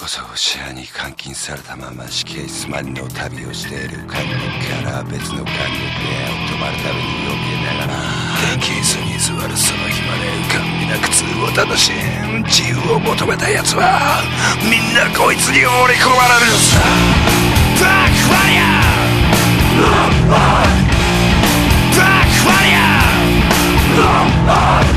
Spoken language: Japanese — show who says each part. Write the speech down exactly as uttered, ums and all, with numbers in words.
Speaker 1: そ支配に監禁されたまま死刑スマリの旅をしている監獄から別の監獄へ泊まるためによけながら電気椅子に座るその日まで浮かんみな苦痛を楽しむ自由を求めた奴はみんなこいつに織り込まれるのさ。ダークファイヤーダークファイヤー